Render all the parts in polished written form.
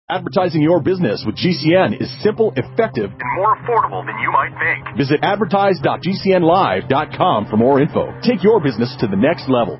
Advertising your business with GCN is simple, effective, and more affordable than you might think. Visit advertise.gcnlive.com for more info. Take your business to the next level.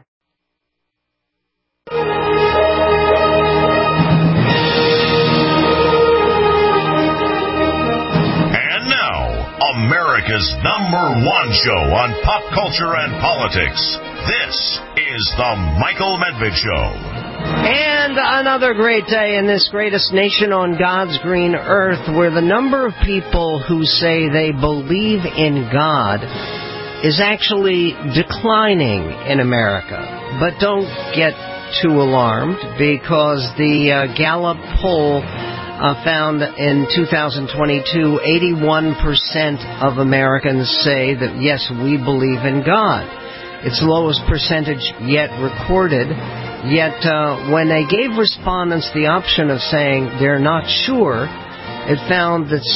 And now, America's #1 show on pop culture and politics. This is The Michael Medved Show. And another great day in this greatest nation on God's green earth, where the number of people who say they believe in God is actually declining in America. But don't get too alarmed, because the Gallup poll found in 2022, 81% of Americans say that, yes, we believe in God. It's the lowest percentage yet recorded. Yet, when they gave respondents the option of saying they're not sure, it found that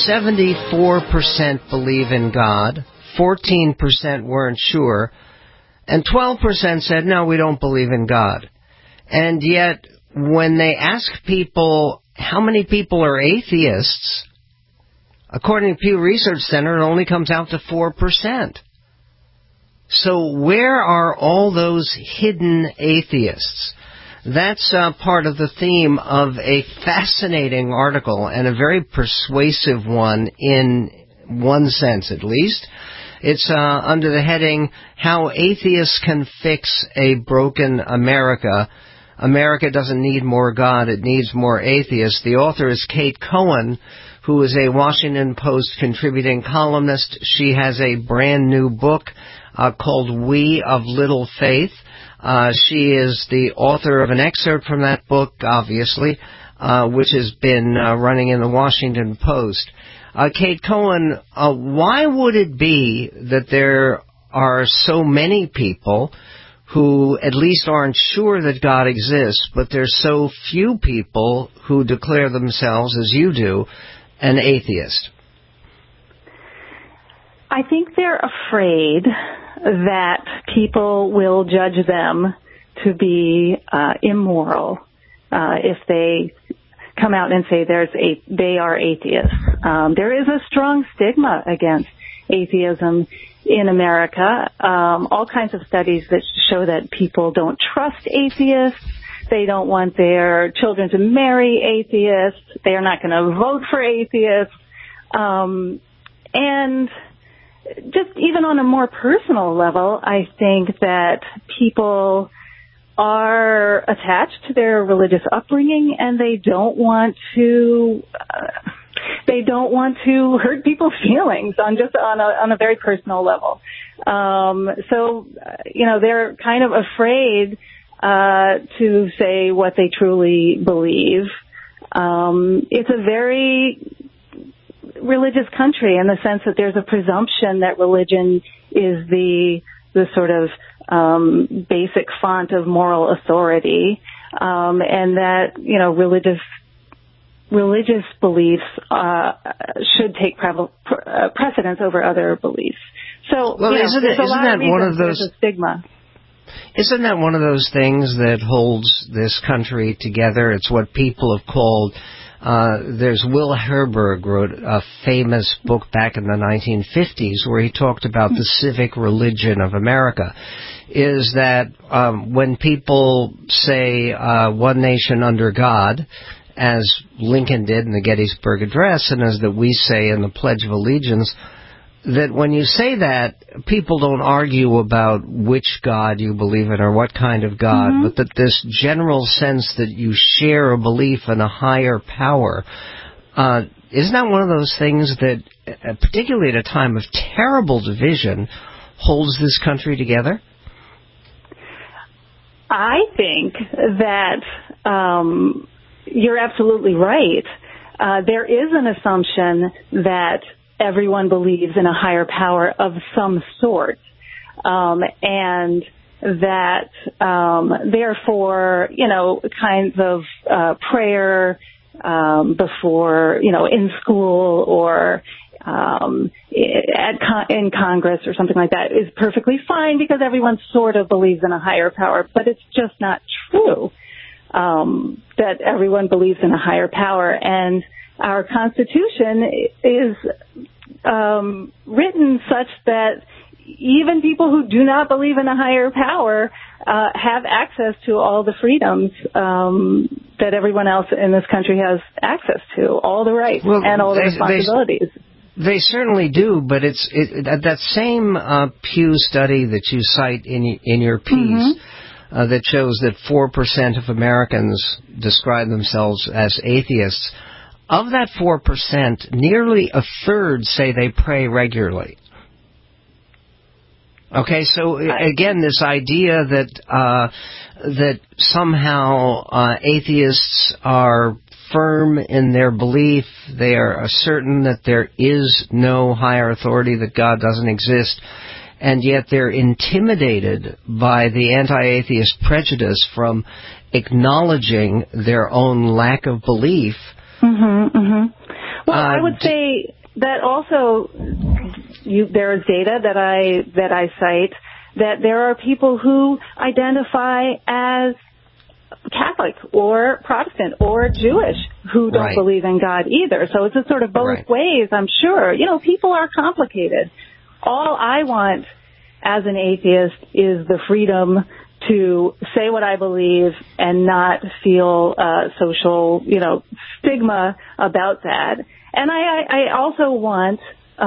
74% believe in God, 14% weren't sure, and 12% said, no, we don't believe in God. And yet, when they ask people how many people are atheists, according to Pew Research Center, it only comes out to 4%. So where are all those hidden atheists? That's part of the theme of a fascinating article, and a very persuasive one in one sense at least. It's under the heading, How Atheists Can Fix a Broken America. America doesn't need more God, it needs more atheists. The author is Kate Cohen, who is a Washington Post contributing columnist. She has a brand new book called We of Little Faith. She is the author of an excerpt from that book, obviously, which has been running in the Washington Post. Kate Cohen, why would it be that there are so many people who at least aren't sure that God exists, but there's so few people who declare themselves, as you do, an atheist? I think they're afraid that people will judge them to be immoral if they come out and say they are atheists. There is a strong stigma against atheism in America. All kinds of studies that show that people don't trust atheists. They don't want their children to marry atheists. They are not going to vote for atheists. And just even on a more personal level, I think that people are attached to their religious upbringing, and they don't want to hurt people's feelings on a very personal level. So they're kind of afraid to say what they truly believe. It's a very religious country in the sense that there's a presumption that religion is the sort of basic font of moral authority, and that religious beliefs should take precedence over other beliefs. So, isn't that one of those stigma? Isn't that one of those things that holds this country together? It's what people have called. There's Will Herberg wrote a famous book back in the 1950s where he talked about the civic religion of America. Is that when people say one nation under God, as Lincoln did in the Gettysburg Address, and as that we say in the Pledge of Allegiance, that when you say that, people don't argue about which God you believe in or what kind of God, but that this general sense that you share a belief in a higher power, isn't that one of those things that, particularly at a time of terrible division, holds this country together? I think that you're absolutely right. There is an assumption that everyone believes in a higher power of some sort, and that therefore, kinds of prayer before, in school or in Congress or something like that is perfectly fine because everyone sort of believes in a higher power, but it's just not true. that everyone believes in a higher power. And our Constitution is written such that even people who do not believe in a higher power have access to all the freedoms that everyone else in this country has access to, all the rights and all the responsibilities. They certainly do, but it's that same Pew study that you cite in your piece that shows that 4% of Americans describe themselves as atheists. Of that 4%, nearly a third say they pray regularly. Okay, so again, this idea that somehow atheists are firm in their belief, they are certain that there is no higher authority, that God doesn't exist, and yet they're intimidated by the anti-atheist prejudice from acknowledging their own lack of belief. Well, I would say that also there is data that I cite that there are people who identify as Catholic or Protestant or Jewish who don't believe in God either. So it's a sort of both ways, I'm sure. You know, people are complicated. All I want as an atheist is the freedom to say what I believe and not feel social, stigma about that. And I also want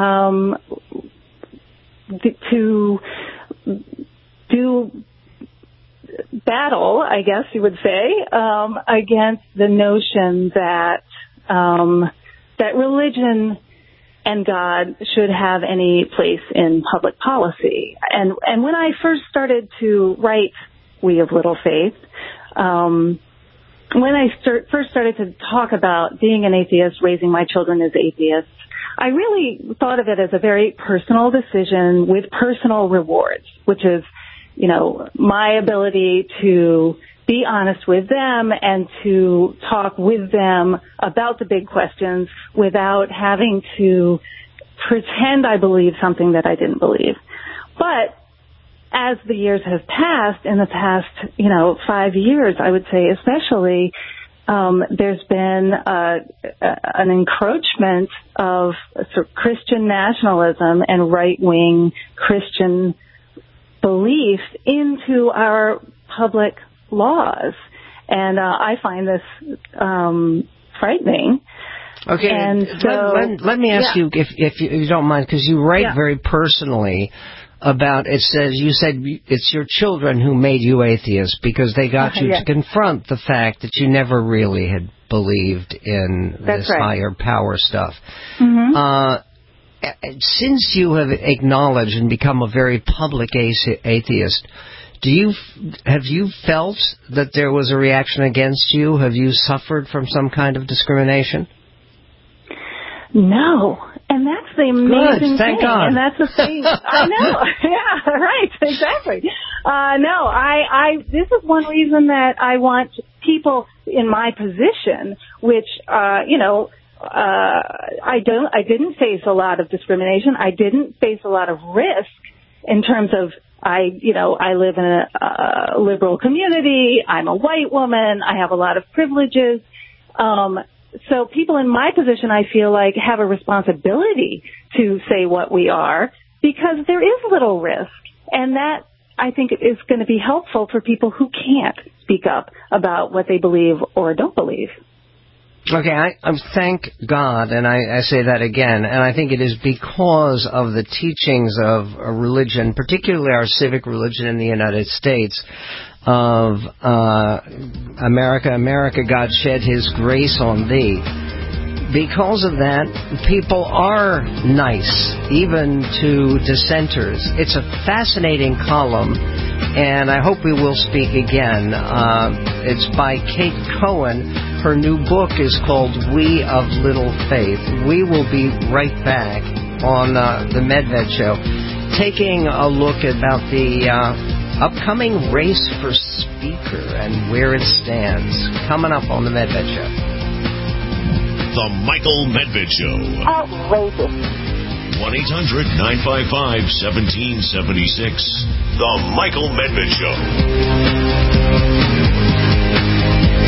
to do battle, I guess you would say, against the notion that that religion and God should have any place in public policy. And when I first started to write We of Little Faith, when I first started to talk about being an atheist, raising my children as atheists, I really thought of it as a very personal decision with personal rewards, which is, my ability to be honest with them and to talk with them about the big questions without having to pretend I believe something that I didn't believe. But as the years have passed, in the past, 5 years, I would say especially, there's been an encroachment of sort of Christian nationalism and right-wing Christian belief into our public laws. And I find this frightening. Okay, and so, let me ask you, if you don't mind, because you write very personally about, you said it's your children who made you atheist because they got you to confront the fact that you never really had believed in this higher power stuff. Since you have acknowledged and become a very public atheist, have you felt that there was a reaction against you? Have you suffered from some kind of discrimination? No. And that's the amazing thing. God. And that's the thing. I know. Yeah, right. Exactly. No, this is one reason that I want people in my position, which, I didn't face a lot of discrimination. I didn't face a lot of risk in terms of, I live in a liberal community. I'm a white woman. I have a lot of privileges. So people in my position, I feel like, have a responsibility to say what we are because there is little risk. And that, I think, is going to be helpful for people who can't speak up about what they believe or don't believe. Okay, I thank God, and I say that again, and I think it is because of the teachings of a religion, particularly our civic religion in the United States, of America, God shed His grace on thee. Because of that, people are nice, even to dissenters. It's a fascinating column, and I hope we will speak again. It's by Kate Cohen. Her new book is called We of Little Faith. We will be right back on the Medved Show, taking a look about the upcoming race for Speaker and where it stands. Coming up on the Medved Show. The Michael Medved Show. Outrageous. 1-800-955-1776. The Michael Medved Show.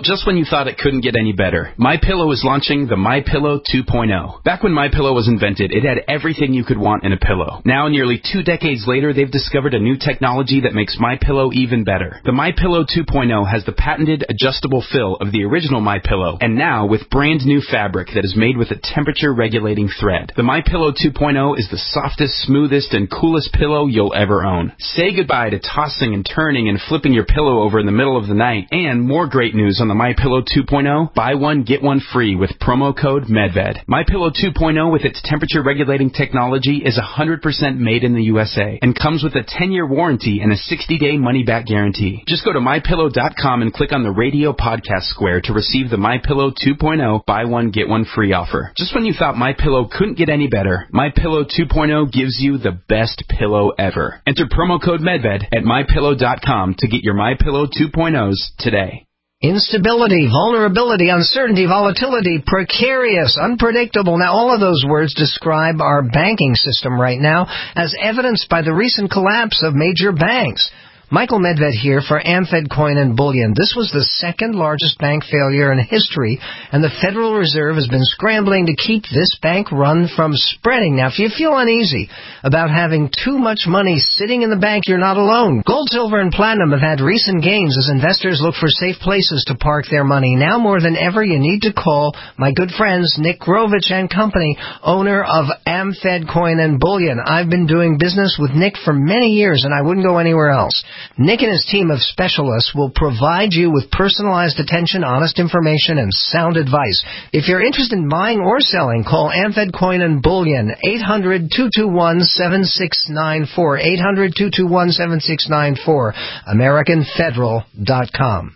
just when you thought it couldn't get any better, MyPillow is launching the MyPillow 2.0. Back when MyPillow was invented, it had everything you could want in a pillow. Now, nearly 2 decades later, they've discovered a new technology that makes MyPillow even better. The MyPillow 2.0 has the patented adjustable fill of the original MyPillow, and now with brand new fabric that is made with a temperature-regulating thread. The MyPillow 2.0 is the softest, smoothest, and coolest pillow you'll ever own. Say goodbye to tossing and turning and flipping your pillow over in the middle of the night. And more great news on the MyPillow 2.0, buy one, get one free with promo code MedVed. MyPillow 2.0 with its temperature-regulating technology is 100% made in the USA and comes with a 10-year warranty and a 60-day money-back guarantee. Just go to MyPillow.com and click on the radio podcast square to receive the MyPillow 2.0 buy one, get one free offer. Just when you thought MyPillow couldn't get any better, MyPillow 2.0 gives you the best pillow ever. Enter promo code MedVed at MyPillow.com to get your MyPillow 2.0s today. Instability, vulnerability, uncertainty, volatility, precarious, unpredictable. Now, all of those words describe our banking system right now, as evidenced by the recent collapse of major banks. Michael Medved here for AmFed Coin and Bullion. This was the second largest bank failure in history, and the Federal Reserve has been scrambling to keep this bank run from spreading. Now, if you feel uneasy about having too much money sitting in the bank, you're not alone. Gold, silver, and platinum have had recent gains as investors look for safe places to park their money. Now more than ever, you need to call my good friends Nick Grovich and Company, owner of AmFed Coin and Bullion. I've been doing business with Nick for many years, and I wouldn't go anywhere else. Nick and his team of specialists will provide you with personalized attention, honest information, and sound advice. If you're interested in buying or selling, call AmFed Coin and Bullion, 800-221-7694, 800-221-7694, AmericanFederal.com.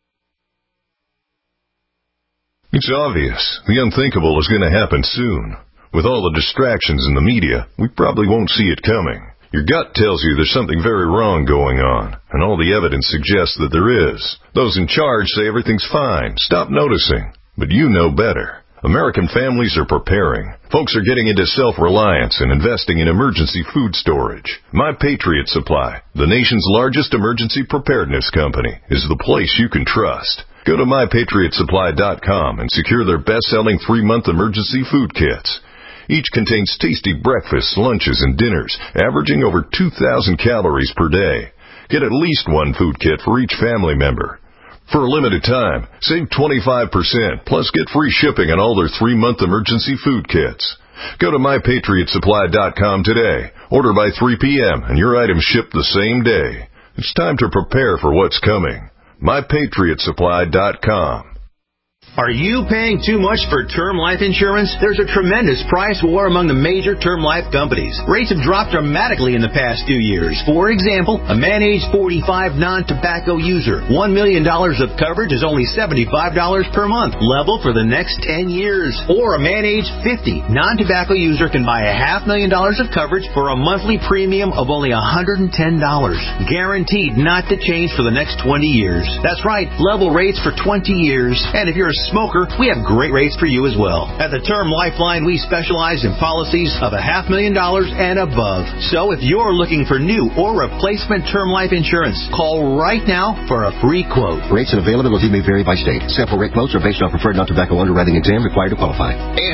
It's obvious. The unthinkable is going to happen soon. With all the distractions in the media, we probably won't see it coming. Your gut tells you there's something very wrong going on, and all the evidence suggests that there is. Those in charge say everything's fine. Stop noticing. But you know better. American families are preparing. Folks are getting into self-reliance and investing in emergency food storage. My Patriot Supply, the nation's largest emergency preparedness company, is the place you can trust. Go to MyPatriotSupply.com and secure their best-selling 3-month emergency food kits. Each contains tasty breakfasts, lunches, and dinners, averaging over 2,000 calories per day. Get at least one food kit for each family member. For a limited time, save 25%, plus get free shipping on all their 3-month emergency food kits. Go to MyPatriotSupply.com today. Order by 3 p.m., and your items ship the same day. It's time to prepare for what's coming. MyPatriotSupply.com. Are you paying too much for term life insurance? There's a tremendous price war among the major term life companies. Rates have dropped dramatically in the past 2 years. For example, a man age 45 non-tobacco user, $1 million of coverage is only $75 per month, level for the next 10 years. Or a man age 50 non-tobacco user can buy $500,000 of coverage for a monthly premium of only $110, guaranteed not to change for the next 20 years. That's right, level rates for 20 years. And if you're a smoker, we have great rates for you as well. At the Term Lifeline, we specialize in policies of $500,000 and above. So if you're looking for new or replacement term life insurance, call right now for a free quote. Rates and availability may vary by state. Sample rate quotes are based on preferred non-tobacco underwriting exam required to qualify.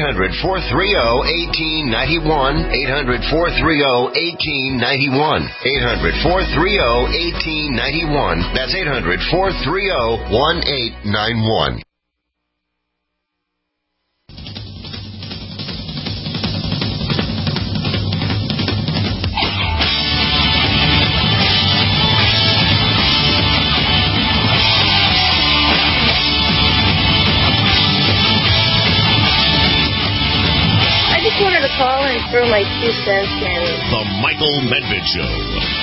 800-430-1891. 800-430-1891. 800-430-1891. That's 800-430-1891. Call and throw my 2 cents in. The Michael Medved Show.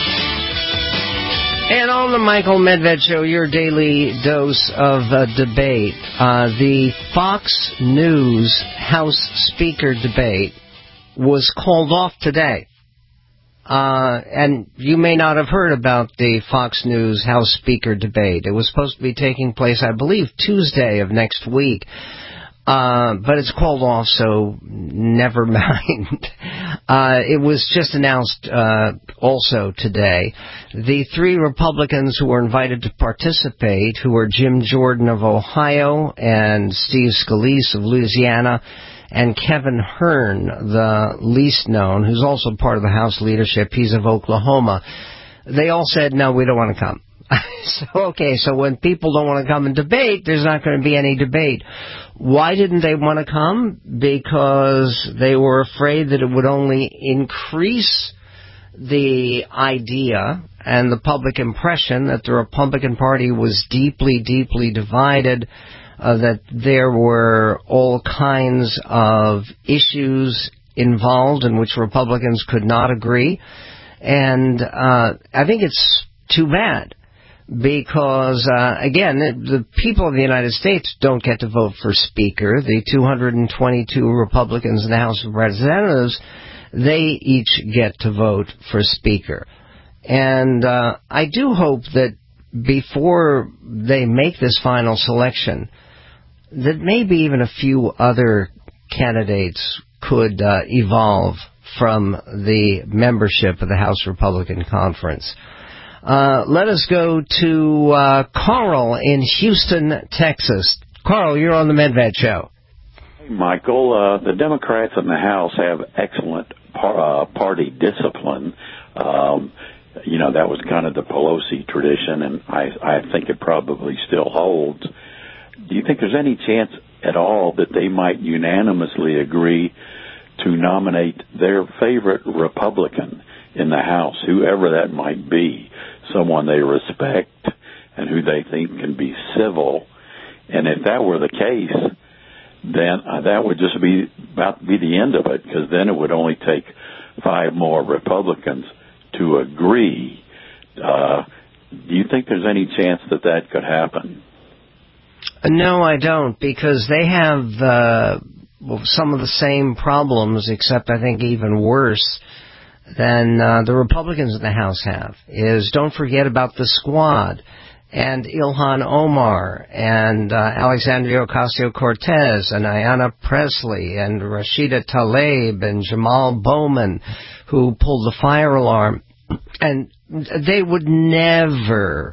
And on the Michael Medved Show, your daily dose of debate. The Fox News House Speaker debate was called off today. And you may not have heard about the Fox News House Speaker debate. It was supposed to be taking place, I believe, Tuesday of next week. But it's called off, so never mind. It was just announced also today. The 3 Republicans who were invited to participate, who are Jim Jordan of Ohio and Steve Scalise of Louisiana, and Kevin Hern, the least known, who's also part of the House leadership. He's of Oklahoma. They all said, no, we don't want to come. So when people don't want to come and debate, there's not going to be any debate. Why didn't they want to come? Because they were afraid that it would only increase the idea and the public impression that the Republican Party was deeply, deeply divided, that there were all kinds of issues involved in which Republicans could not agree. And I think it's too bad. Because, again, the people of the United States don't get to vote for Speaker. The 222 Republicans in the House of Representatives, they each get to vote for Speaker. And I do hope that before they make this final selection, that maybe even a few other candidates could evolve from the membership of the House Republican Conference. Let us go to Carl in Houston, Texas. Carl, you're on the Medved Show. Hey, Michael. The Democrats in the House have excellent party discipline. That was kind of the Pelosi tradition, and I think it probably still holds. Do you think there's any chance at all that they might unanimously agree to nominate their favorite Republican in the House, whoever that might be, someone they respect and who they think can be civil? And if that were the case, then that would just be the end of it, because then it would only take 5 more Republicans to agree. Do you think there's any chance that could happen? No, I don't, because they have some of the same problems, except I think even worse than the Republicans in the House have, is don't forget about the Squad and Ilhan Omar and Alexandria Ocasio-Cortez and Ayanna Pressley and Rashida Tlaib and Jamal Bowman, who pulled the fire alarm. And they would never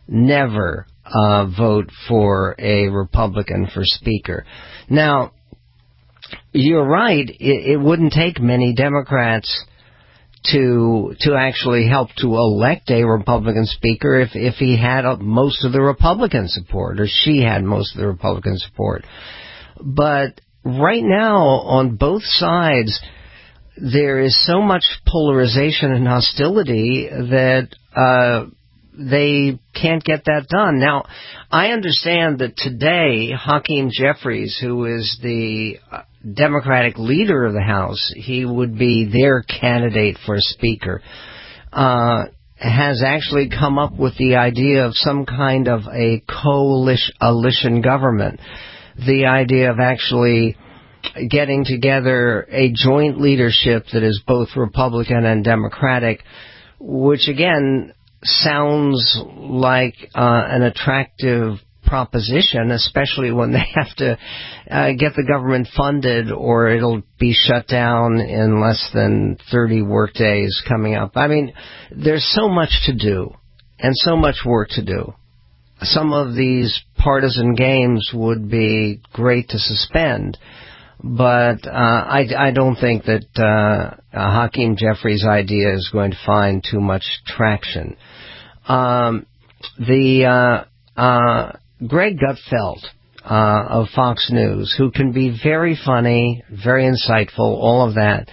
vote for a Republican for Speaker. Now, you're right, it wouldn't take many Democrats to actually help to elect a Republican Speaker if he had most of the Republican support, or she had most of the Republican support. But right now, on both sides, there is so much polarization and hostility that they can't get that done. Now, I understand that today, Hakeem Jeffries, who is the Democratic leader of the House, he would be their candidate for Speaker, has actually come up with the idea of some kind of a coalition government. The idea of actually getting together a joint leadership that is both Republican and Democratic, which again sounds like an attractive proposition, especially when they have to get the government funded, or it'll be shut down in less than 30 work days coming up. I mean, there's so much to do and so much work to do. Some of these partisan games would be great to suspend, but I don't think that Hakeem Jeffries' idea is going to find too much traction. Greg Gutfeld of Fox News, who can be very funny, very insightful, all of that,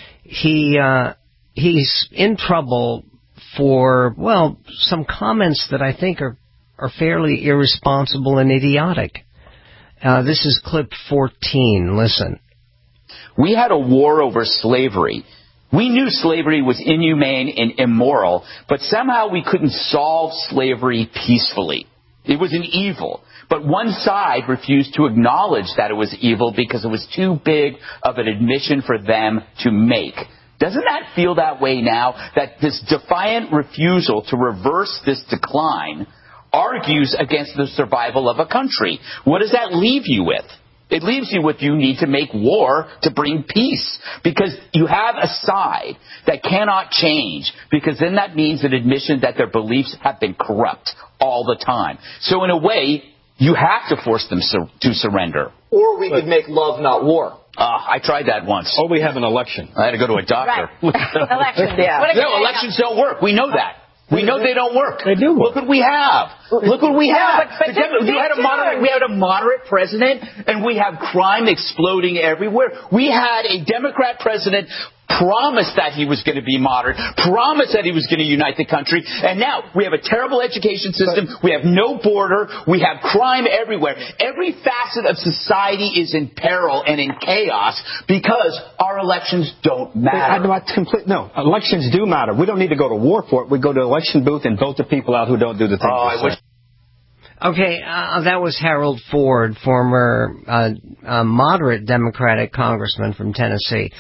he's in trouble for, well, some comments that I think are fairly irresponsible and idiotic. This is clip 14. Listen. We had a war over slavery. We knew slavery was inhumane and immoral, but somehow we couldn't solve slavery peacefully. It was an evil, but one side refused to acknowledge that it was evil because it was too big of an admission for them to make. Doesn't that feel that way now, that this defiant refusal to reverse this decline argues against the survival of a country? What does that leave you with? It leaves you with you need to make war to bring peace, because you have a side that cannot change, because then that means an admission that their beliefs have been corrupt all the time. So in a way, you have to force them to surrender. Or we could make love, not war. I tried that once. Or we have an election. I had to go to a doctor. Right. Elections, yeah. No, elections don't work. We know that. We know they don't work. They do work. Look what we have. Look what we have. But we had a moderate president, and we have crime exploding everywhere. We had a Democrat president promised that he was going to be moderate, promised that he was going to unite the country, and now we have a terrible education system, we have no border, we have crime everywhere. Every facet of society is in peril and in chaos because our elections don't matter. No, elections do matter. We don't need to go to war for it. We go to the election booth and vote the people out who don't do the things. Okay, that was Harold Ford, former moderate Democratic congressman from Tennessee.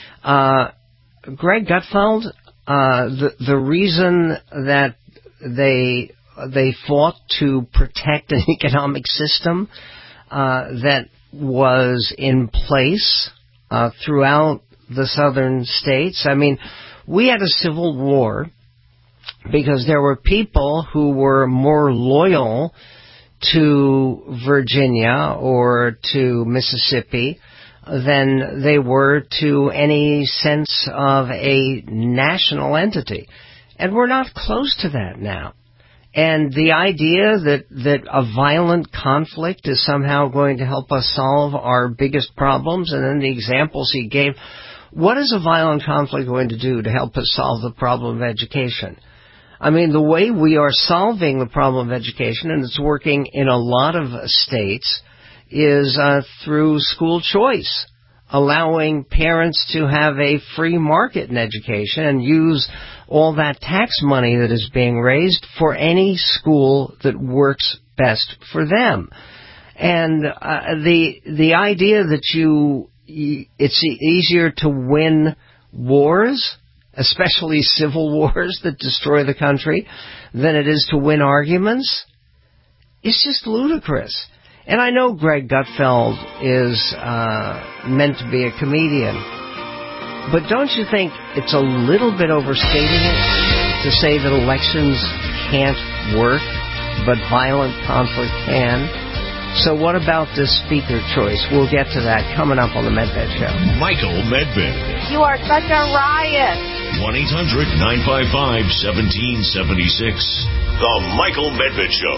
Greg Gutfeld, the reason that they fought to protect an economic system that was in place throughout the southern states. I mean, we had a civil war because there were people who were more loyal to Virginia or to Mississippi than they were to any sense of a national entity. And we're not close to that now. And the idea that a violent conflict is somehow going to help us solve our biggest problems, and then the examples he gave, what is a violent conflict going to do to help us solve the problem of education? I mean, the way we are solving the problem of education, and it's working in a lot of states, is through school choice, allowing parents to have a free market in education and use all that tax money that is being raised for any school that works best for them. And the idea that it's easier to win wars, especially civil wars that destroy the country, than it is to win arguments, is just ludicrous. And I know Greg Gutfeld is meant to be a comedian, but don't you think it's a little bit overstating it to say that elections can't work, but violent conflict can? So what about this speaker choice? We'll get to that coming up on the Medved Show. Michael Medved. You are such a riot. 1-800-955-1776. The Michael Medved Show.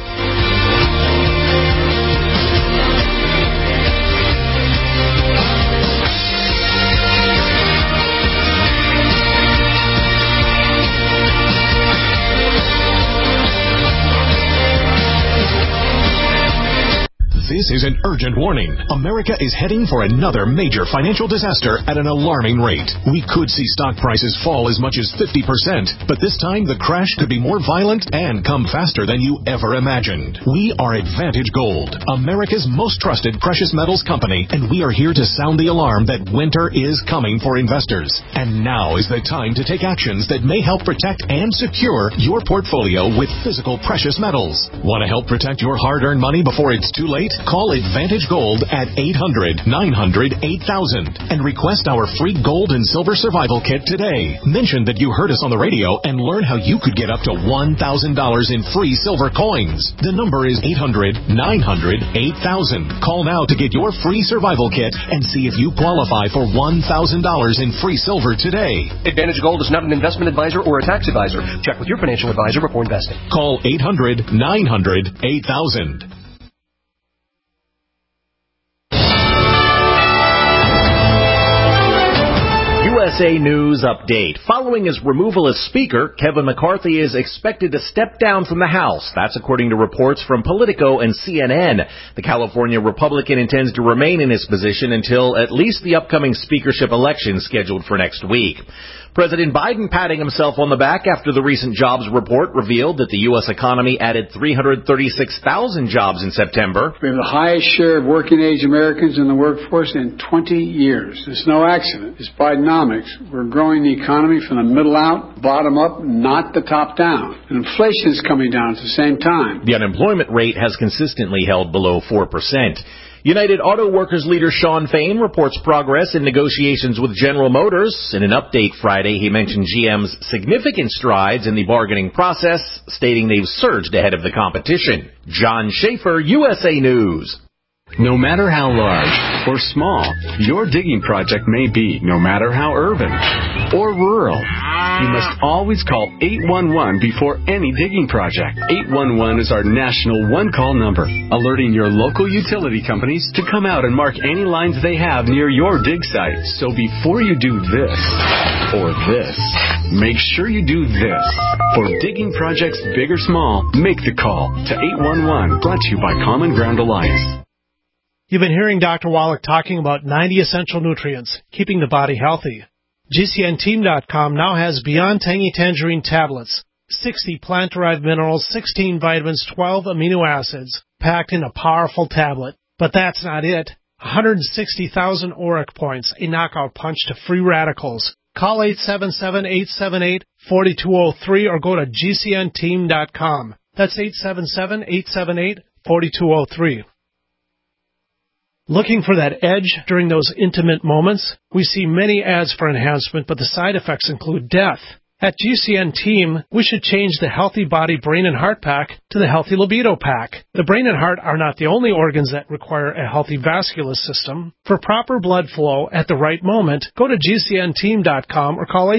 This is an urgent warning. America is heading for another major financial disaster at an alarming rate. We could see stock prices fall as much as 50%, but this time the crash could be more violent and come faster than you ever imagined. We are Advantage Gold, America's most trusted precious metals company, and we are here to sound the alarm that winter is coming for investors. And now is the time to take actions that may help protect and secure your portfolio with physical precious metals. Want to help protect your hard-earned money before it's too late? Call Advantage Gold at 800-900-8000 and request our free gold and silver survival kit today. Mention that you heard us on the radio and learn how you could get up to $1,000 in free silver coins. The number is 800-900-8000. Call now to get your free survival kit and see if you qualify for $1,000 in free silver today. Advantage Gold is not an investment advisor or a tax advisor. Check with your financial advisor before investing. Call 800-900-8000. USA News Update. Following his removal as Speaker, Kevin McCarthy is expected to step down from the House. That's according to reports from Politico and CNN. The California Republican intends to remain in his position until at least the upcoming speakership election scheduled for next week. President Biden patting himself on the back after the recent jobs report revealed that the U.S. economy added 336,000 jobs in September. We have the highest share of working-age Americans in the workforce in 20 years. It's no accident. It's Bidenomics. economics. We're growing the economy from the middle out, bottom up, not the top down. And inflation is coming down at the same time. The unemployment rate has consistently held below 4%. United Auto Workers leader Shawn Fain reports progress in negotiations with General Motors. In an update Friday, he mentioned GM's significant strides in the bargaining process, stating they've surged ahead of the competition. John Schaefer, USA News. No matter how large or small your digging project may be, no matter how urban or rural, you must always call 811 before any digging project. 811 is our national one-call number, alerting your local utility companies to come out and mark any lines they have near your dig site. So before you do this or this, make sure you do this. For digging projects big or small, make the call to 811. Brought to you by Common Ground Alliance. You've been hearing Dr. Wallach talking about 90 essential nutrients, keeping the body healthy. GCNteam.com now has Beyond Tangy Tangerine tablets, 60 plant-derived minerals, 16 vitamins, 12 amino acids, packed in a powerful tablet. But that's not it. 160,000 ORAC points, a knockout punch to free radicals. Call 877-878-4203 or go to GCNteam.com. That's 877-878-4203. Looking for that edge during those intimate moments? We see many ads for enhancement, but the side effects include death. At GCN Team, we should change the Healthy Body, Brain, and Heart Pack to the Healthy Libido Pack. The brain and heart are not the only organs that require a healthy vascular system. For proper blood flow at the right moment, go to GCNteam.com or call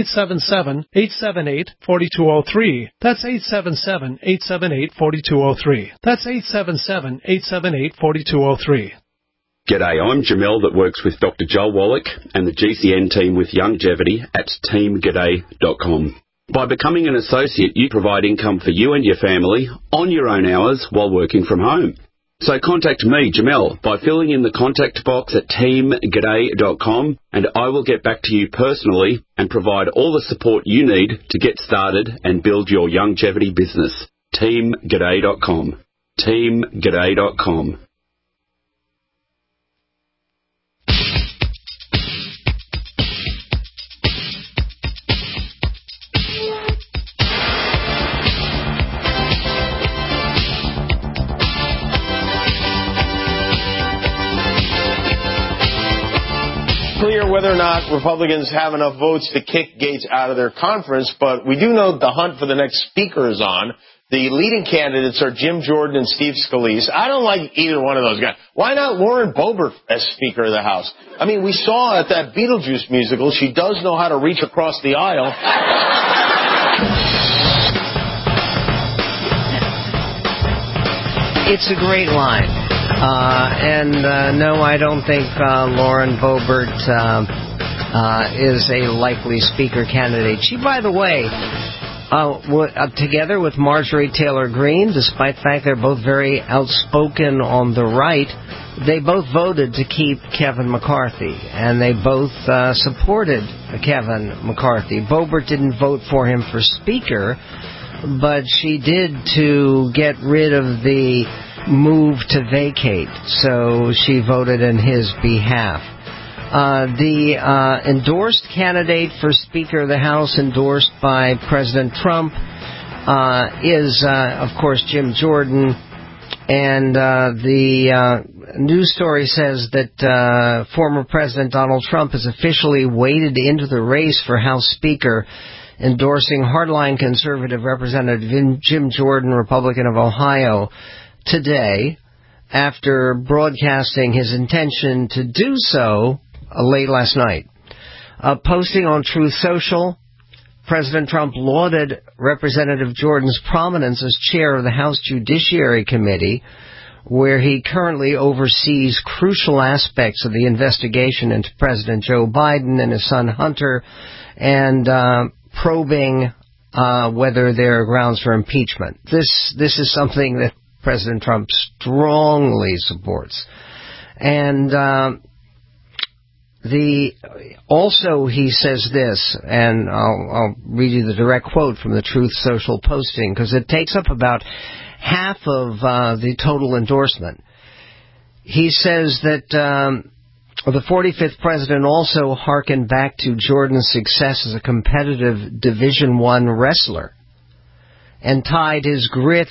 877-878-4203. That's 877-878-4203. That's 877-878-4203. G'day, I'm Jamel that works with Dr. Joel Wallach and the GCN team with Longevity at teamg'day.com. By becoming an associate, you provide income for you and your family on your own hours while working from home. So contact me, Jamel, by filling in the contact box at teamg'day.com and I will get back to you personally and provide all the support you need to get started and build your longevity business. teamg'day.com. teamg'day.com. Clear whether or not Republicans have enough votes to kick Gates out of their conference, but we do know the hunt for the next speaker is on. The leading candidates are Jim Jordan and Steve Scalise. I don't like either one of those guys. Why not Lauren Boebert as Speaker of the House? I mean, we saw at that Beetlejuice musical, she does know how to reach across the aisle. It's a great line. No, I don't think Lauren Boebert is a likely speaker candidate. She, by the way, together with Marjorie Taylor Greene, despite the fact they're both very outspoken on the right, they both voted to keep Kevin McCarthy, and they both supported Kevin McCarthy. Boebert didn't vote for him for speaker, but she did to get rid of the move to vacate, so she voted in his behalf. The endorsed candidate for Speaker of the House, endorsed by President Trump, is, of course, Jim Jordan. And the news story says that former President Donald Trump has officially waded into the race for House Speaker, endorsing hardline conservative Representative Jim Jordan, Republican of Ohio, today, after broadcasting his intention to do so late last night. Posting on Truth Social, President Trump lauded Representative Jordan's prominence as chair of the House Judiciary Committee, where he currently oversees crucial aspects of the investigation into President Joe Biden and his son Hunter, and probing whether there are grounds for impeachment. This is something that President Trump strongly supports. And also he says this, and I'll read you the direct quote from the Truth Social posting, because it takes up about half of the total endorsement. He says that The 45th president also hearkened back to Jordan's success as a competitive Division I wrestler and tied his grit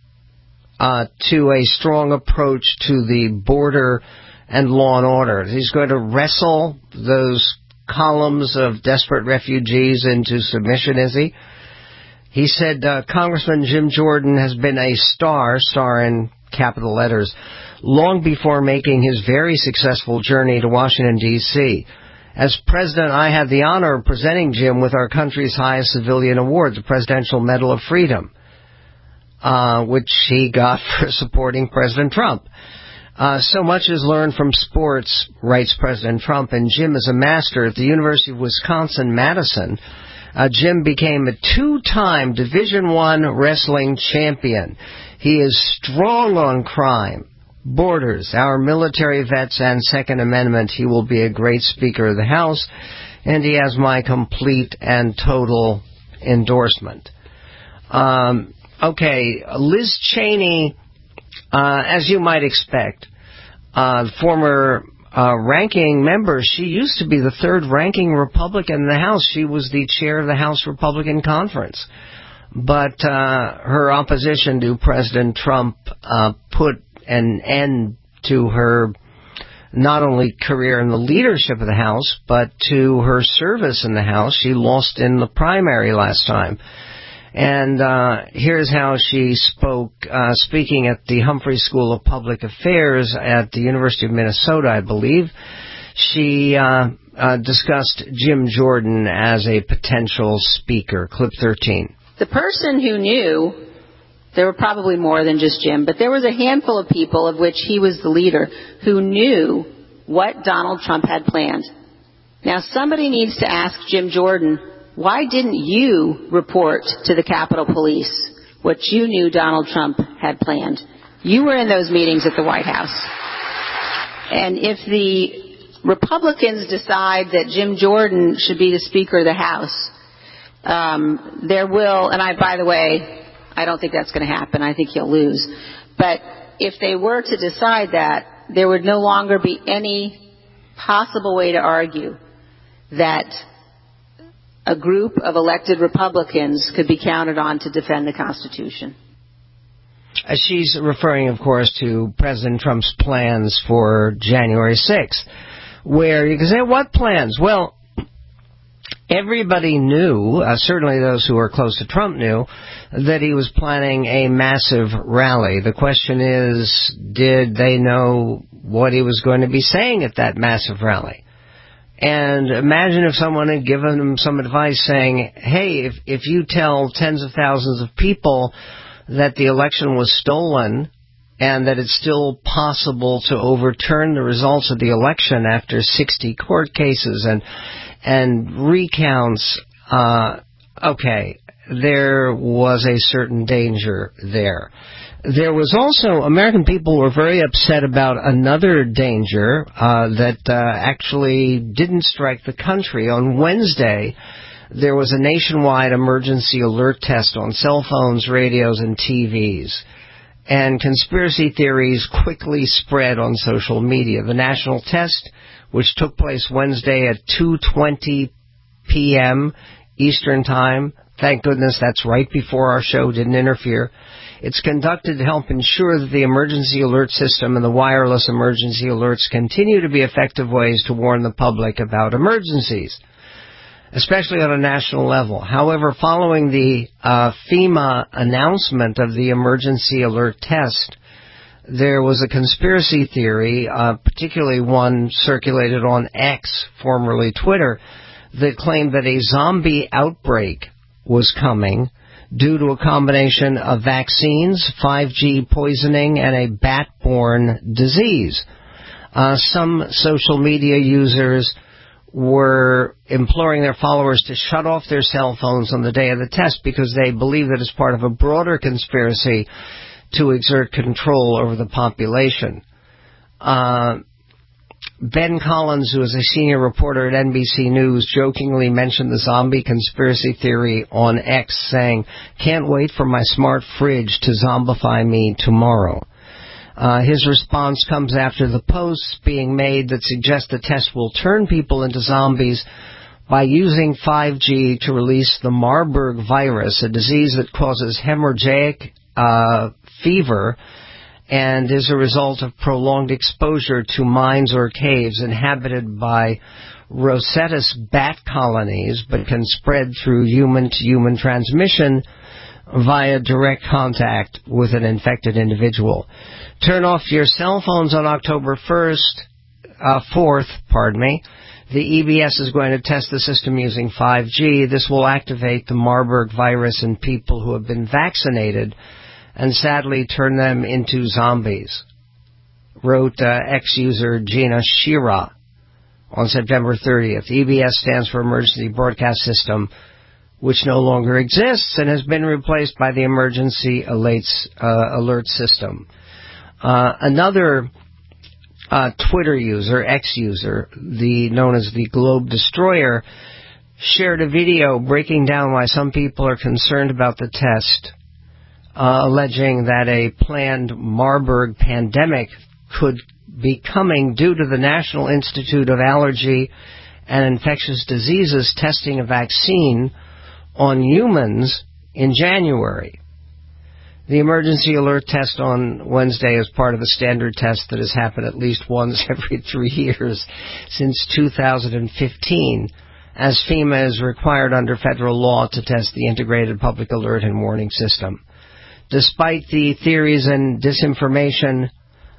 to a strong approach to the border and law and order. He's going to wrestle those columns of desperate refugees into submission, is he? He said Congressman Jim Jordan has been a star in capital letters, long before making his very successful journey to Washington, D.C. As president, I had the honor of presenting Jim with our country's highest civilian award, the Presidential Medal of Freedom, which he got for supporting President Trump. So much is learned from sports, writes President Trump, and Jim is a master. At the University of Wisconsin-Madison, Jim became a two-time Division I wrestling champion. He is strong on crime, borders, our military vets, and Second Amendment. He will be a great Speaker of the House, and he has my complete and total endorsement. Okay, Liz Cheney, as you might expect, former ranking member, she used to be the third ranking Republican in the House. She was the chair of the House Republican Conference. But her opposition to President Trump put an end to her not only career in the leadership of the House, but to her service in the House. She lost in the primary last time. And here's how she spoke, speaking at the Humphrey School of Public Affairs at the University of Minnesota, I believe. She discussed Jim Jordan as a potential speaker. Clip 13. The person who knew, there were probably more than just Jim, but there was a handful of people, of which he was the leader, who knew what Donald Trump had planned. Now, somebody needs to ask Jim Jordan, why didn't you report to the Capitol Police what you knew Donald Trump had planned? You were in those meetings at the White House. And if the Republicans decide that Jim Jordan should be the Speaker of the House, there will, and by the way, I don't think that's going to happen. I think he'll lose. But if they were to decide that, there would no longer be any possible way to argue that a group of elected Republicans could be counted on to defend the Constitution. She's referring, of course, to President Trump's plans for January 6th, where you can say, what plans? Well, everybody knew, certainly those who are close to Trump knew, that he was planning a massive rally. The question is, did they know what he was going to be saying at that massive rally? And imagine if someone had given him some advice saying, hey, if you tell tens of thousands of people that the election was stolen and that it's still possible to overturn the results of the election after 60 court cases and recounts, okay, there was a certain danger there. There was also, American people were very upset about another danger that actually didn't strike the country. On Wednesday, there was a nationwide emergency alert test on cell phones, radios, and TVs. And conspiracy theories quickly spread on social media. The national test, which took place Wednesday at 2:20 p.m. Eastern Time, thank goodness that's right before our show, didn't interfere. It's conducted to help ensure that the emergency alert system and the wireless emergency alerts continue to be effective ways to warn the public about emergencies, especially on a national level. However, following the FEMA announcement of the emergency alert test, there was a conspiracy theory, particularly one circulated on X, formerly Twitter, that claimed that a zombie outbreak was coming due to a combination of vaccines, 5G poisoning, and a bat-borne disease. Some social media users were imploring their followers to shut off their cell phones on the day of the test because they believe that it's part of a broader conspiracy to exert control over the population. Ben Collins, who is a senior reporter at NBC News, jokingly mentioned the zombie conspiracy theory on X, saying, "Can't wait for my smart fridge to zombify me tomorrow." His response comes after the posts being made that suggest the test will turn people into zombies by using 5G to release the Marburg virus, a disease that causes hemorrhagic fever and is a result of prolonged exposure to mines or caves inhabited by Rosetta's bat colonies, but can spread through human-to-human transmission via direct contact with an infected individual. Turn off your cell phones on October 4th. The EBS is going to test the system using 5G. This will activate the Marburg virus in people who have been vaccinated and sadly turn them into zombies, wrote ex-user Gina Shira on September 30th. EBS stands for Emergency Broadcast System, which no longer exists and has been replaced by the Emergency Alert System. Another Twitter user, ex-user, known as the Globe Destroyer, shared a video breaking down why some people are concerned about the test, alleging that a planned Marburg pandemic could be coming due to the National Institute of Allergy and Infectious Diseases testing a vaccine on humans in January. The emergency alert test on Wednesday is part of a standard test that has happened at least once every 3 years since 2015, as FEMA is required under federal law to test the Integrated Public Alert and Warning System. Despite the theories and disinformation,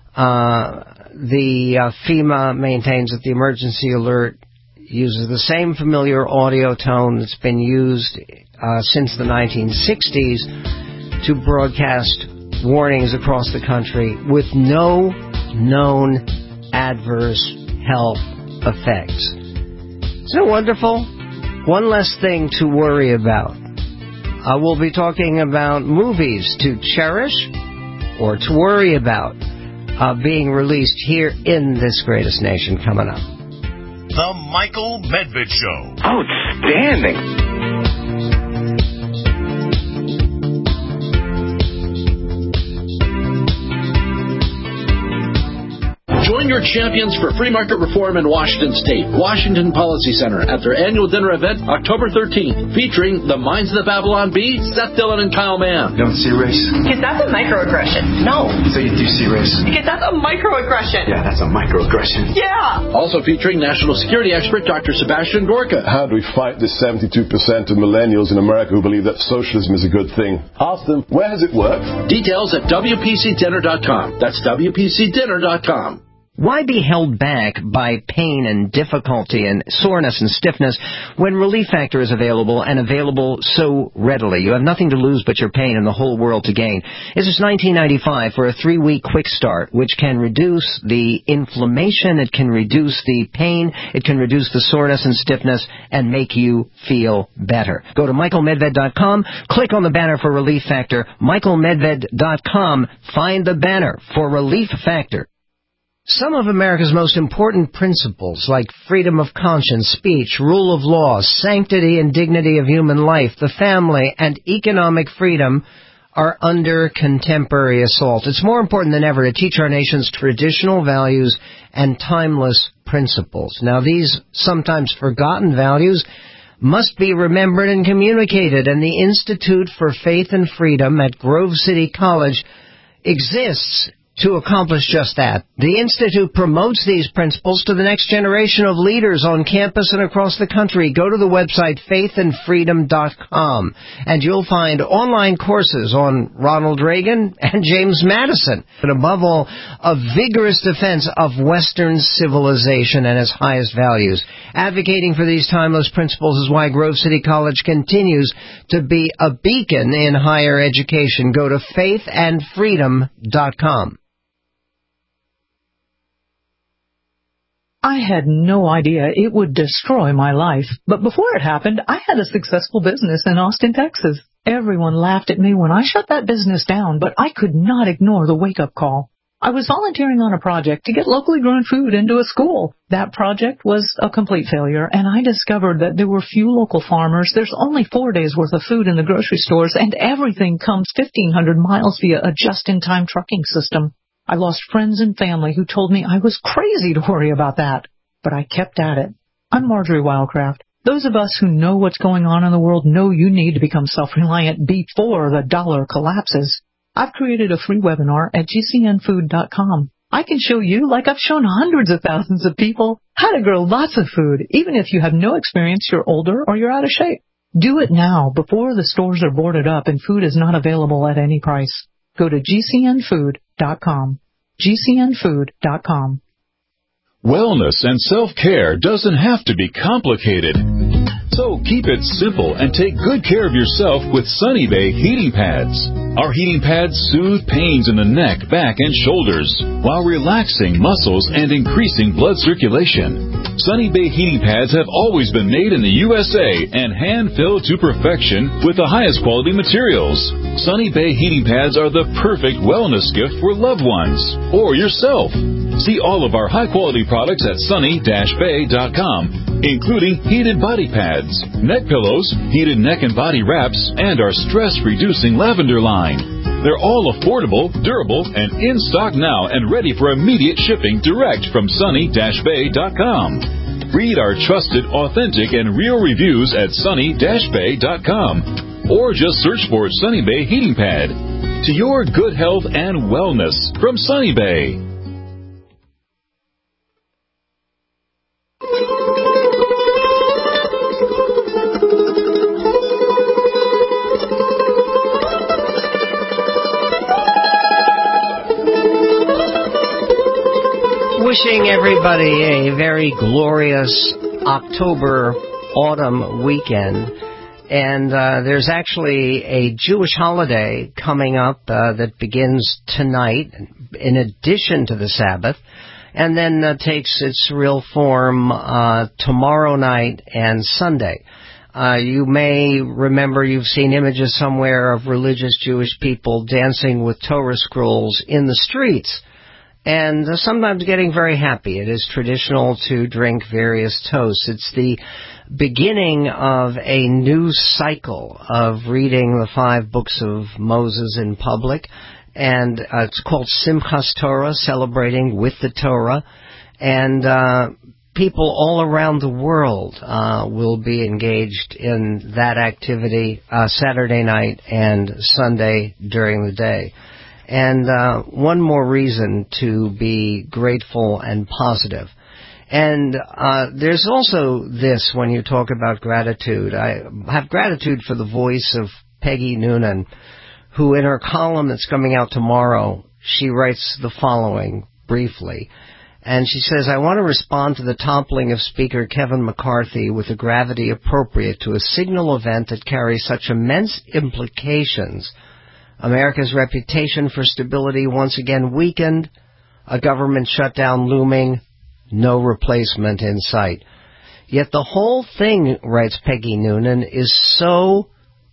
the FEMA maintains that the emergency alert uses the same familiar audio tone that's been used since the 1960s to broadcast warnings across the country with no known adverse health effects. Isn't it wonderful? One less thing to worry about. We'll be talking about movies to cherish or to worry about being released here in this greatest nation coming up. The Michael Medved Show. Outstanding. Join your champions for free market reform in Washington State, Washington Policy Center, at their annual dinner event October 13th, featuring the Minds of the Babylon Bee, Seth Dillon and Kyle Mann. You don't see race? Because that's a microaggression. No. So you do see race? Because that's a microaggression. Yeah, that's a microaggression. Yeah. Also featuring national security expert Dr. Sebastian Gorka. How do we fight the 72% of millennials in America who believe that socialism is a good thing? Ask them, where has it worked? Details at WPCDinner.com. That's WPCDinner.com. Why be held back by pain and difficulty and soreness and stiffness when Relief Factor is available and available so readily? You have nothing to lose but your pain and the whole world to gain. This is $19.95 for a 3-week quick start, which can reduce the inflammation, it can reduce the pain, it can reduce the soreness and stiffness, and make you feel better. Go to michaelmedved.com, click on the banner for Relief Factor, michaelmedved.com, find the banner for Relief Factor. Some of America's most important principles, like freedom of conscience, speech, rule of law, sanctity and dignity of human life, the family, and economic freedom, are under contemporary assault. It's more important than ever to teach our nation's traditional values and timeless principles. Now, these sometimes forgotten values must be remembered and communicated, and the Institute for Faith and Freedom at Grove City College exists to accomplish just that. The Institute promotes these principles to the next generation of leaders on campus and across the country. Go to the website faithandfreedom.com and you'll find online courses on Ronald Reagan and James Madison. And above all, a vigorous defense of Western civilization and its highest values. Advocating for these timeless principles is why Grove City College continues to be a beacon in higher education. Go to faithandfreedom.com. I had no idea it would destroy my life, but before it happened, I had a successful business in Austin, Texas. Everyone laughed at me when I shut that business down, but I could not ignore the wake-up call. I was volunteering on a project to get locally grown food into a school. That project was a complete failure, and I discovered that there were few local farmers, there's only 4 days' worth of food in the grocery stores, and everything comes 1,500 miles via a just-in-time trucking system. I lost friends and family who told me I was crazy to worry about that. But I kept at it. I'm Marjorie Wildcraft. Those of us who know what's going on in the world know you need to become self-reliant before the dollar collapses. I've created a free webinar at gcnfood.com. I can show you, like I've shown hundreds of thousands of people, how to grow lots of food, even if you have no experience, you're older, or you're out of shape. Do it now, before the stores are boarded up and food is not available at any price. Go to gcnfood.com. gcnfood.com. Wellness and self-care doesn't have to be complicated. So keep it simple and take good care of yourself with Sunny Bay heating pads. Our heating pads soothe pains in the neck, back, and shoulders while relaxing muscles and increasing blood circulation. Sunny Bay heating pads have always been made in the USA and hand-filled to perfection with the highest quality materials. Sunny Bay heating pads are the perfect wellness gift for loved ones or yourself. See all of our high-quality products at sunny-bay.com, including heated body pads, neck pillows, heated neck and body wraps, and our stress-reducing lavender line. They're all affordable, durable, and in stock now and ready for immediate shipping direct from sunny-bay.com. Read our trusted, authentic, and real reviews at sunny-bay.com, or just search for Sunny Bay Heating Pad. To your good health and wellness from Sunny Bay. Wishing everybody a very glorious October autumn weekend. And there's actually a Jewish holiday coming up that begins tonight, in addition to the Sabbath, and then takes its real form tomorrow night and Sunday. You may remember you've seen images somewhere of religious Jewish people dancing with Torah scrolls in the streets, and sometimes getting very happy. It is traditional to drink various toasts. It's the beginning of a new cycle of reading the 5 books of Moses in public, and it's called Simchas Torah, celebrating with the Torah, and people all around the world will be engaged in that activity Saturday night and Sunday during the day. And one more reason to be grateful and positive. And there's also this, when you talk about gratitude. I have gratitude for the voice of Peggy Noonan, who in her column that's coming out tomorrow, she writes the following briefly. And she says, I want to respond to the toppling of Speaker Kevin McCarthy with a gravity appropriate to a signal event that carries such immense implications. America's reputation for stability once again weakened, a government shutdown looming, no replacement in sight. Yet the whole thing, writes Peggy Noonan, is so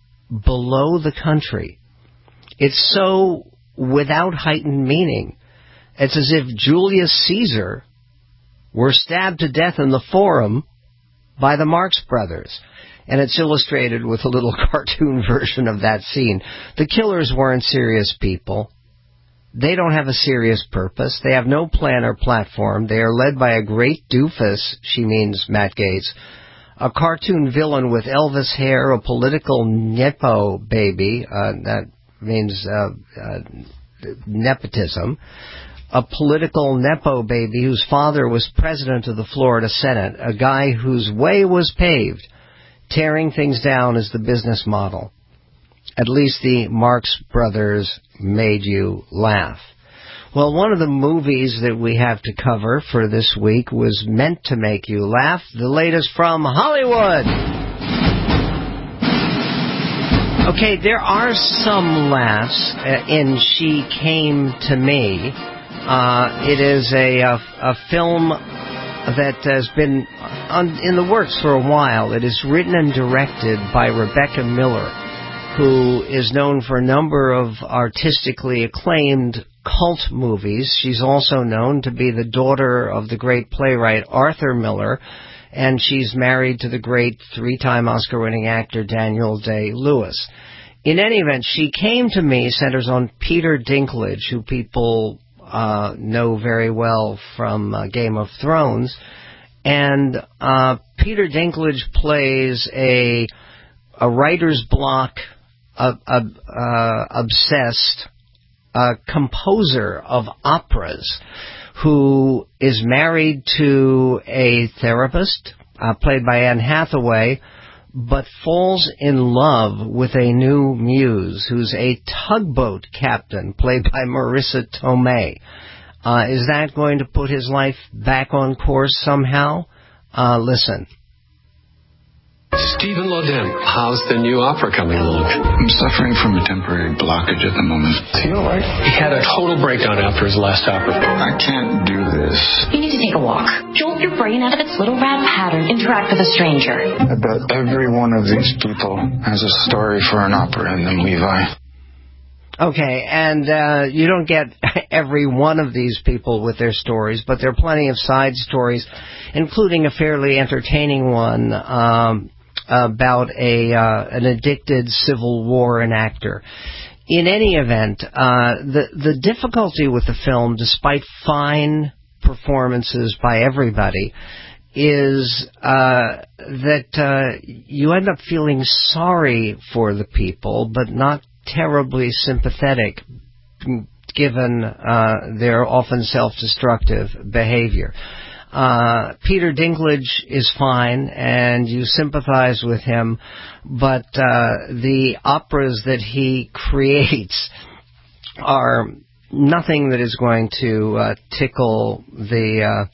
below the country. It's so without heightened meaning. It's as if Julius Caesar were stabbed to death in the Forum by the Marx Brothers. And it's illustrated with a little cartoon version of that scene. The killers weren't serious people. They don't have a serious purpose. They have no plan or platform. They are led by a great doofus, she means Matt Gaetz, a cartoon villain with Elvis hair, a political nepo baby, that means nepotism, a political nepo baby whose father was president of the Florida Senate, a guy whose way was paved. Tearing things down is the business model. At least the Marx Brothers made you laugh. Well, one of the movies that we have to cover for this week was meant to make you laugh. The latest from Hollywood. Okay, there are some laughs in She Came to Me. It is a film that has been in the works for a while. It is written and directed by Rebecca Miller, who is known for a number of artistically acclaimed cult movies. She's also known to be the daughter of the great playwright Arthur Miller, and she's married to the great 3-time Oscar-winning actor Daniel Day-Lewis. In any event, She Came to Me centers on Peter Dinklage, who people know very well from Game of Thrones. And Peter Dinklage plays a writer's block obsessed composer of operas who is married to a therapist, played by Anne Hathaway, but falls in love with a new muse who's a tugboat captain, played by Marissa Tomei. Is that going to put his life back on course somehow? Listen. Stephen Lodin, how's the new opera coming along? I'm suffering from a temporary blockage at the moment. Is he all right? He had a total breakdown after his last opera. I can't do this. You need to take a walk. Jolt your brain out of its little rat pattern. Interact with a stranger. I bet every one of these people has a story for an opera in them, Levi. Okay, and you don't get every one of these people with their stories, but there are plenty of side stories, including a fairly entertaining one about an addicted Civil War enactor. In any event, the difficulty with the film, despite fine performances by everybody, is that you end up feeling sorry for the people, but not terribly sympathetic, given their often self-destructive behavior. Peter Dinklage is fine, and you sympathize with him, but the operas that he creates are nothing that is going to tickle the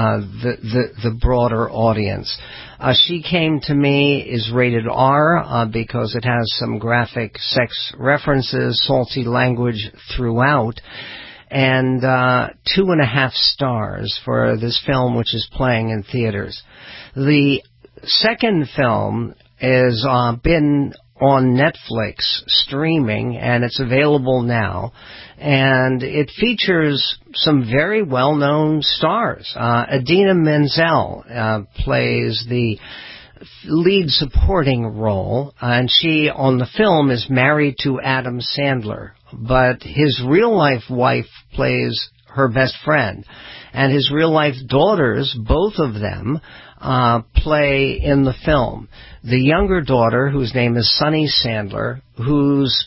broader audience. She Came to Me is rated R because it has some graphic sex references, salty language throughout, and 2.5 stars for this film, which is playing in theaters. The second film is been on Netflix streaming, and it's available now, and it features some very well-known stars. Idina Menzel plays the lead supporting role, and she, on the film, is married to Adam Sandler, but his real-life wife plays her best friend, and his real-life daughters, both of them, play in the film. The younger daughter, whose name is Sunny Sandler, whose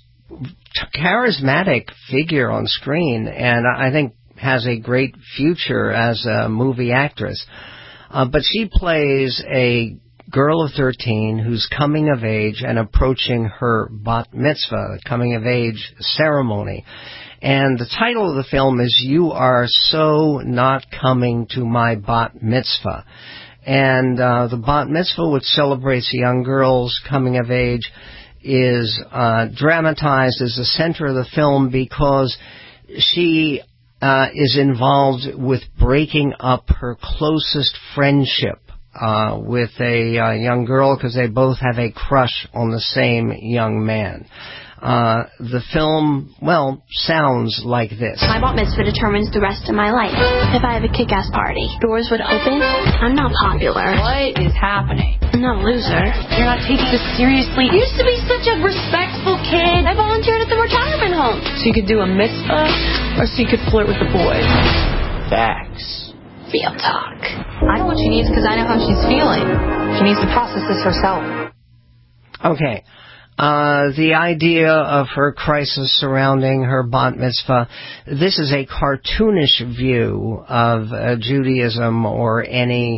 charismatic figure on screen, and I think has a great future as a movie actress, but she plays a girl of 13 who's coming of age and approaching her bat mitzvah, coming of age ceremony. And the title of the film is You Are So Not Coming to My Bat Mitzvah. And the bat mitzvah, which celebrates a young girl's coming of age, is dramatized as the center of the film because she is involved with breaking up her closest friendship with a young girl because they both have a crush on the same young man. The film, well, sounds like this. My bat mitzvah determines the rest of my life. If I have a kick-ass party, doors would open. I'm not popular. What is happening? I'm not a loser. You're not taking this seriously. You used to be such a respectful kid. I volunteered at the retirement home. So you could do a mitzvah, or so you could flirt with the boys. Facts. Real talk. I know what she needs because I know how she's feeling. She needs to process this herself. Okay. The idea of her crisis surrounding her bat mitzvah, this is a cartoonish view of Judaism or any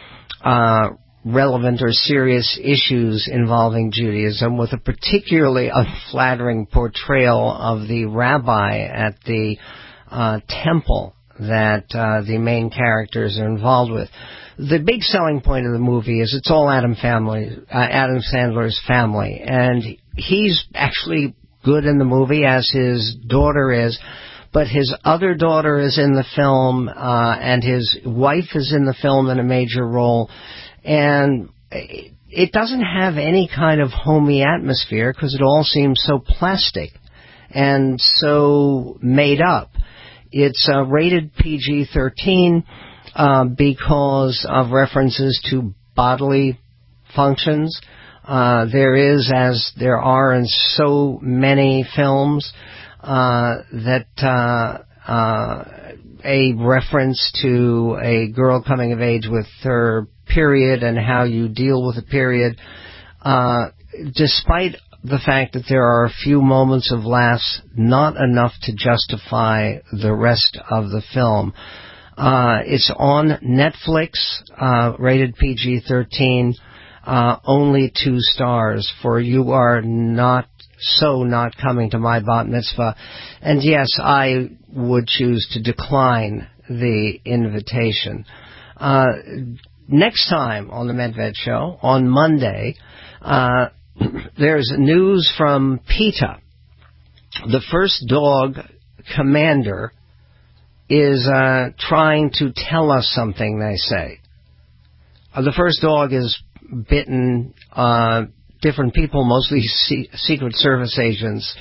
relevant or serious issues involving Judaism, with a particularly unflattering portrayal of the rabbi at the temple that the main characters are involved with. The big selling point of the movie is it's all Adam Sandler's family, and he's actually good in the movie, as his daughter is, but his other daughter is in the film, and his wife is in the film in a major role, and it doesn't have any kind of homey atmosphere because it all seems so plastic and so made up. It's rated PG-13 because of references to bodily functions. There is, as there are in so many films, that a reference to a girl coming of age with her period and how you deal with a period, despite the fact that there are a few moments of laughs, not enough to justify the rest of the film. It's on Netflix, rated PG-13, only 2 stars for You Are Not Coming to My Bat Mitzvah. And yes, I would choose to decline the invitation. Next time on the Medved Show, on Monday, there's news from PETA. The first dog commander is trying to tell us something, they say. The first dog is bitten different people, mostly Secret Service agents,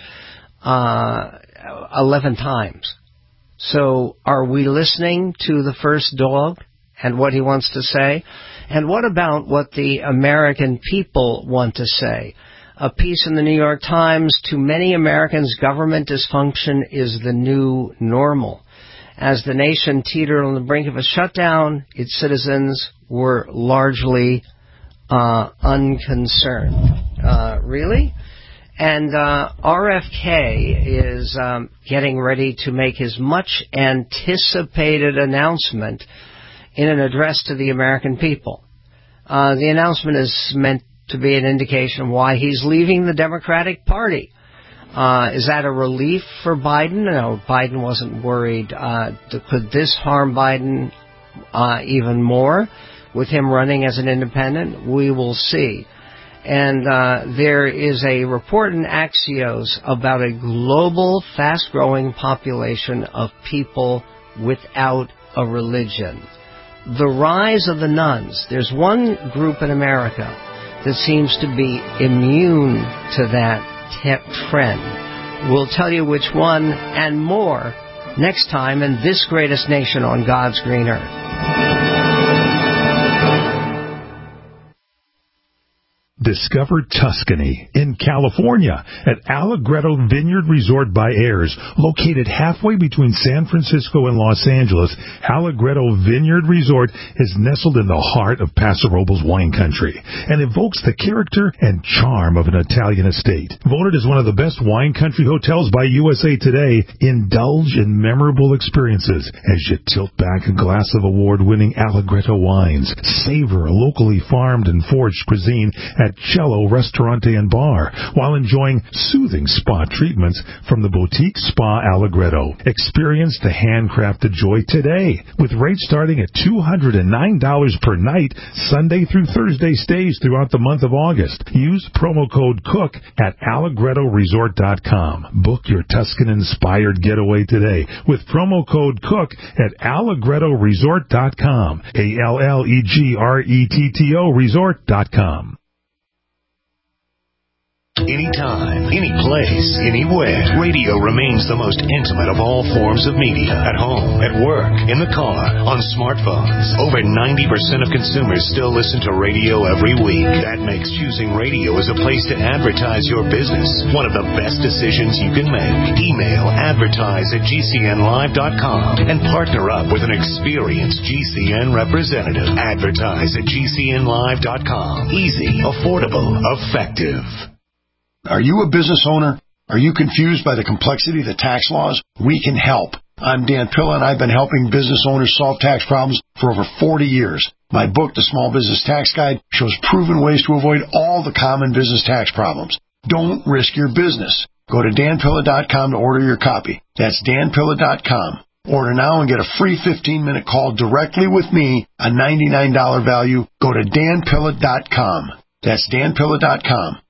11 times. So are we listening to the first dog and what he wants to say? And what about what the American people want to say? A piece in the New York Times, to many Americans, government dysfunction is the new normal. As the nation teetered on the brink of a shutdown, its citizens were largely unconcerned. Really? And RFK is getting ready to make his much anticipated announcement in an address to the American people. The announcement is meant to be an indication of why he's leaving the Democratic Party. Is that a relief for Biden? No, Biden wasn't worried. Could this harm Biden even more with him running as an independent? We will see. And there is a report in Axios about a global, fast-growing population of people without a religion. The rise of the nuns. There's one group in America that seems to be immune to that trend. We'll tell you which one and more next time in This Greatest Nation on God's Green Earth. Discover Tuscany in California at Allegretto Vineyard Resort by Ayers. Located halfway between San Francisco and Los Angeles, Allegretto Vineyard Resort is nestled in the heart of Paso Robles wine country and evokes the character and charm of an Italian estate. Voted as one of the best wine country hotels by USA Today, indulge in memorable experiences as you tilt back a glass of award-winning Allegretto wines. Savor locally farmed and foraged cuisine at Cello Restaurante and Bar, while enjoying soothing spa treatments from the Boutique Spa Allegretto. Experience the handcrafted joy today, with rates starting at $209 per night, Sunday through Thursday stays throughout the month of August. Use promo code COOK at AllegrettoResort.com. Book your Tuscan-inspired getaway today with promo code COOK at AllegrettoResort.com. ALLEGRETTO Resort.com. Anytime, any place, anywhere. Radio remains the most intimate of all forms of media. At home, at work, in the car, on smartphones. Over 90% of consumers still listen to radio every week. That makes choosing radio as a place to advertise your business one of the best decisions you can make. Email advertise@gcnlive.com and partner up with an experienced GCN representative. Advertise@gcnlive.com. Easy, affordable, effective. Are you a business owner? Are you confused by the complexity of the tax laws? We can help. I'm Dan Pilla, and I've been helping business owners solve tax problems for over 40 years. My book, The Small Business Tax Guide, shows proven ways to avoid all the common business tax problems. Don't risk your business. Go to danpilla.com to order your copy. That's danpilla.com. Order now and get a free 15-minute call directly with me, a $99 value. Go to danpilla.com. That's danpilla.com.